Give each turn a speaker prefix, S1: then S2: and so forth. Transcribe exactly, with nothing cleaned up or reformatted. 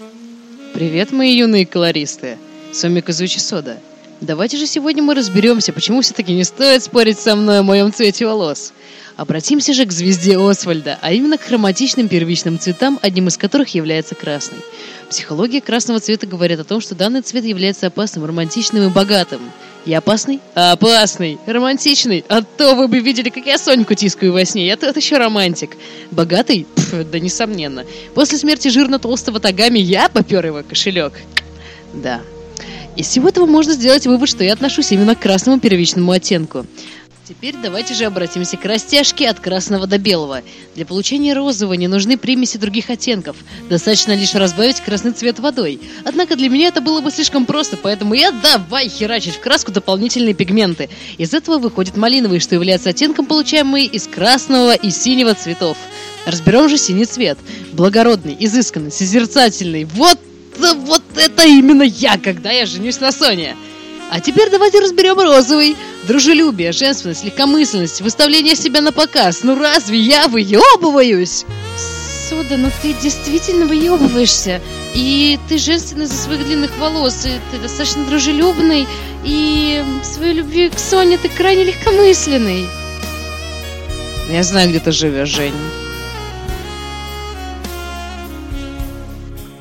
S1: Привет, мои юные колористы! С вами Казучи Сода. Давайте же сегодня мы разберемся, почему все-таки не стоит спорить со мной о моем цвете волос. Обратимся же к звезде Освальда, а именно к хроматичным первичным цветам, одним из которых является красный. Психология красного цвета говорит о том, что данный цвет является опасным, романтичным и богатым. Я опасный? Опасный! Романтичный! А то вы бы видели, как я Соньку тискаю во сне. Я тот еще романтик. Богатый? Пф, да несомненно. После смерти жирно-толстого Тагами я попер его кошелек. Да. Из всего этого можно сделать вывод, что я отношусь именно к красному первичному оттенку. Теперь давайте же обратимся к растяжке от красного до белого. Для получения розового не нужны примеси других оттенков. Достаточно лишь разбавить красный цвет водой. Однако для меня это было бы слишком просто, поэтому я давай херачить в краску дополнительные пигменты. Из этого выходит малиновый, что является оттенком, получаемый из красного и синего цветов. Разберем же синий цвет. Благородный, изысканный, созерцательный. Вот, вот это именно я, когда я женюсь на Соне. А теперь давайте разберем розовый. Дружелюбие, женственность, легкомысленность, выставление себя на показ. Ну разве я выебываюсь?
S2: Сода, ну ты действительно выебываешься. И ты женственный из-за своих длинных волос. И ты достаточно дружелюбный. И в своей любви к Соне ты крайне легкомысленный.
S1: Я знаю, где ты живешь, Жень.